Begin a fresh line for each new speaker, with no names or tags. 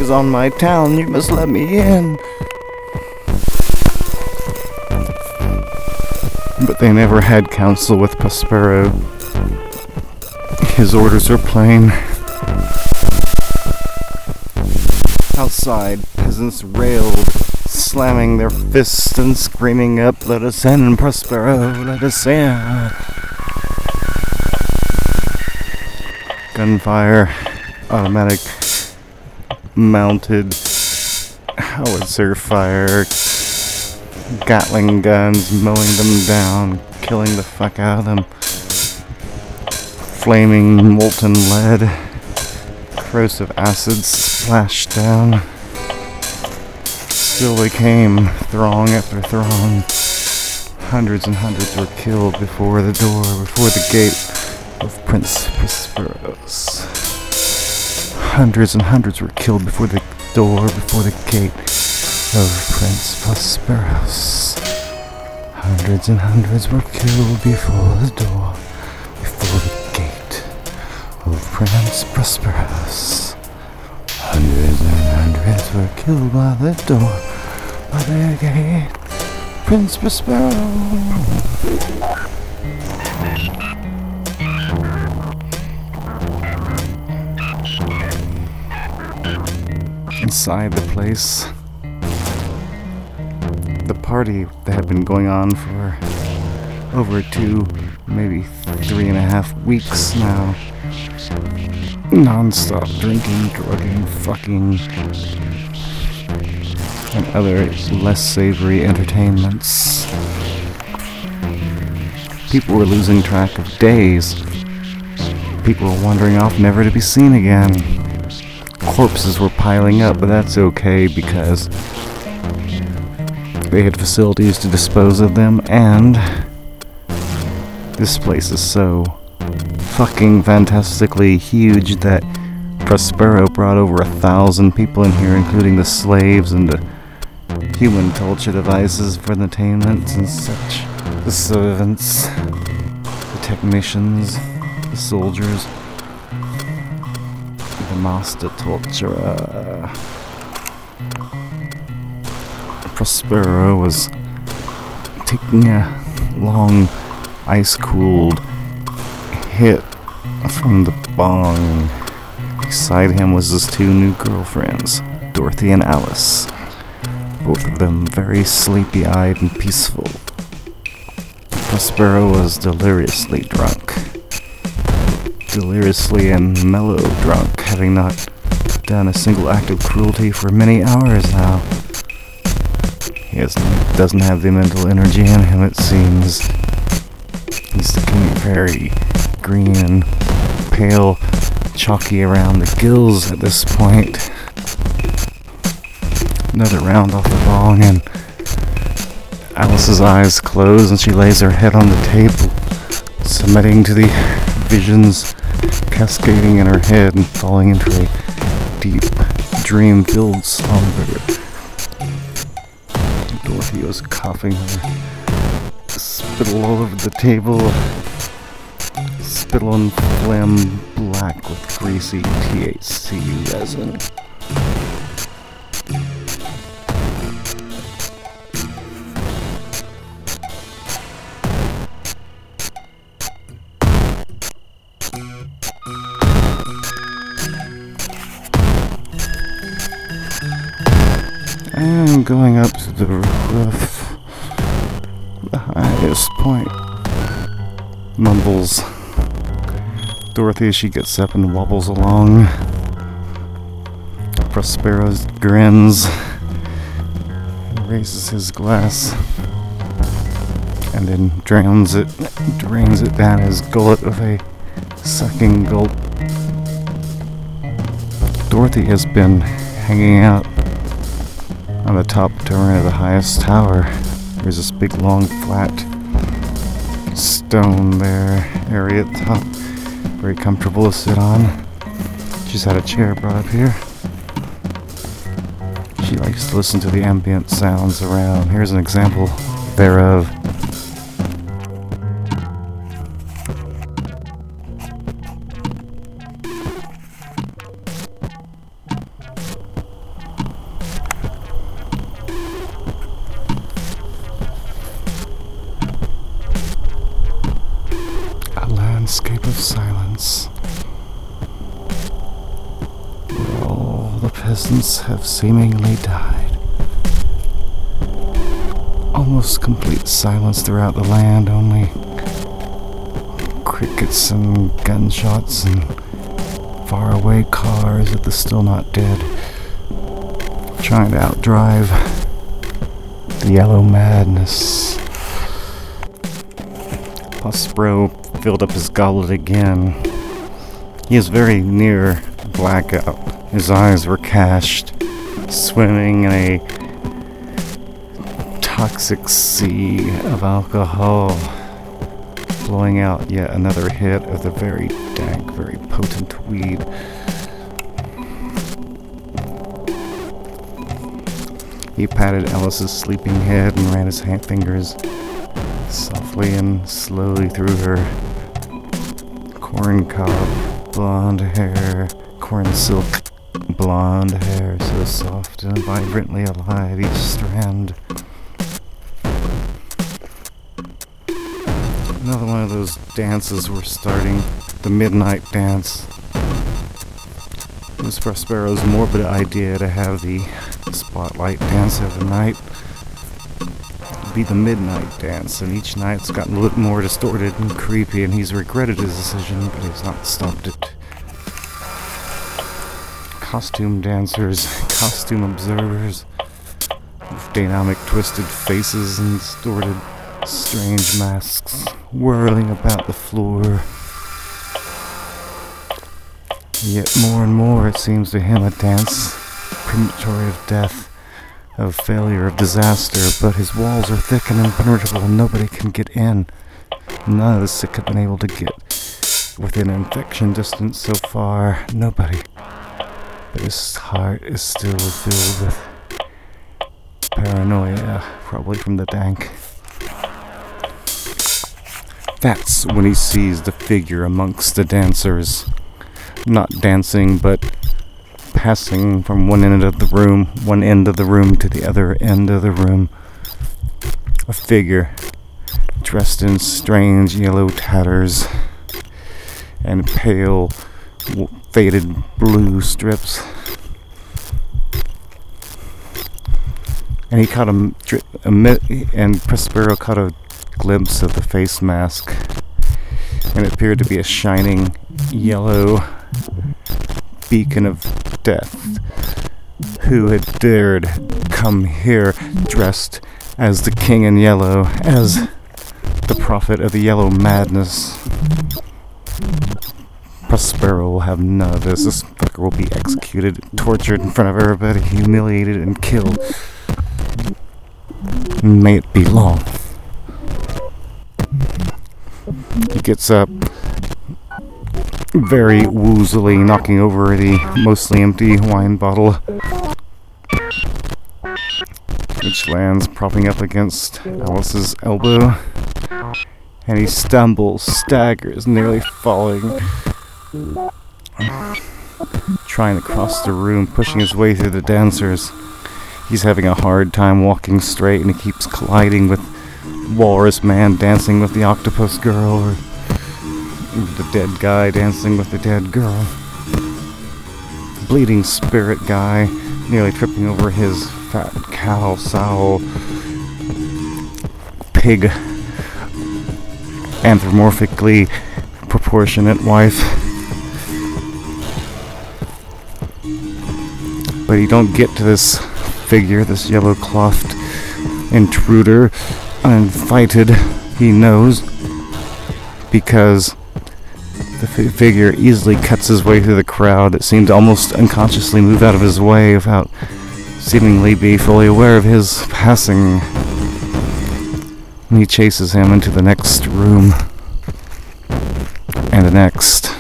is on my town. You must let me in. But they never had counsel with Prospero. His orders are plain. Outside, peasants railed, slamming their fists and screaming up, "Let us in, Prospero, let us in." Gunfire, automatic, mounted, howitzer fire, Gatling guns mowing them down, killing the fuck out of them. Flaming molten lead, corrosive acids splashed down. Still they came, throng after throng. Hundreds and hundreds were killed before the door, before the gate of Prince Prosperos. Hundreds and hundreds were killed before the door, before the gate of Prince Prosperos. Hundreds and hundreds were killed before the door, before the gate of Prince Prosperos. Hundreds and hundreds were killed by the door, by the gate, Prince Prospero. Inside the place, the party that had been going on for over 2, maybe 3.5 weeks now. Non-stop drinking, drugging, fucking, and other less savory entertainments. People were losing track of days. People were wandering off never to be seen again. Corpses were piling up, but that's okay because they had facilities to dispose of them, and this place is so fucking fantastically huge that Prospero brought over 1,000 people in here, including the slaves and the human torture devices for entertainment and such. The servants, the technicians, the soldiers, the master torturer. Prospero was taking a long, ice-cooled hit from the bong. Beside him was his 2 new girlfriends, Dorothy and Alice. Both of them very sleepy-eyed and peaceful. Prospero was deliriously drunk. Deliriously and mellow drunk, having not done a single act of cruelty for many hours now. He doesn't have the mental energy in him, it seems. He's looking very green and pale, chalky around the gills at this point. Another round off the bong, and Alice's eyes close and she lays her head on the table, submitting to the visions cascading in her head and falling into a deep, dream-filled slumber. Dorothy was coughing her spittle all over the table. Spittle and phlegm black with greasy THC resin. And going up to the roof, the highest point, mumbles Dorothy as she gets up and wobbles along. Prospero grins, raises his glass, and then drains it down his gullet with a sucking gulp. Dorothy has been hanging out on the top turret of the highest tower. There's this big, long, flat stone there, area at the top. Very comfortable to sit on. She's had a chair brought up here. She likes to listen to the ambient sounds around. Here's an example thereof. landscape of silence, where all the peasants have seemingly died. Almost complete silence throughout the land, only crickets and gunshots and faraway cars of the still not dead, trying to outdrive the yellow madness. Prospero filled up his goblet again. He is very near blackout. His eyes were cashed, swimming in a toxic sea of alcohol, blowing out yet another hit of the very dank, very potent weed. He patted Alice's sleeping head and ran his fingers softly and slowly through her corn cob blonde hair, corn silk blonde hair, so soft and vibrantly alive, each strand. Another one of those dances were starting, the midnight dance. It was Prospero's morbid idea to have the spotlight dance of the night be the midnight dance, and each night it's gotten a little more distorted and creepy, and he's regretted his decision, but he's not stopped it. Costume dancers, costume observers, with dynamic twisted faces and distorted strange masks whirling about the floor. Yet more and more it seems to him a dance, premature of death, of failure, of disaster, but his walls are thick and impenetrable and nobody can get in. None of the sick have been able to get within infection distance so far. Nobody. But his heart is still filled with paranoia, probably from the dank. That's when he sees the figure amongst the dancers. Not dancing, but passing from one end of the room to the other end of the room. A figure dressed in strange yellow tatters and pale, faded blue strips. And he caught and Prospero caught a glimpse of the face mask, and it appeared to be a shining yellow beacon of death. Who had dared come here dressed as the King in Yellow, as the prophet of the yellow madness? Prospero will have none of this. This fucker will be executed, tortured in front of everybody, humiliated and killed. May it be long. He gets up, very woozily, knocking over the mostly empty wine bottle, which lands propping up against Alice's elbow, and he stumbles, staggers, nearly falling, trying to cross the room, pushing his way through the dancers. He's having a hard time walking straight, and he keeps colliding with Walrus Man dancing with the octopus girl, or the dead guy dancing with the dead girl. Bleeding spirit guy nearly tripping over his fat cow, sow, pig, anthropomorphically proportionate wife. But you don't get to this figure, this yellow-clothed intruder, uninvited, he knows, because the figure easily cuts his way through the crowd that seemed to almost unconsciously move out of his way without seemingly be fully aware of his passing. And he chases him into the next room, and the next.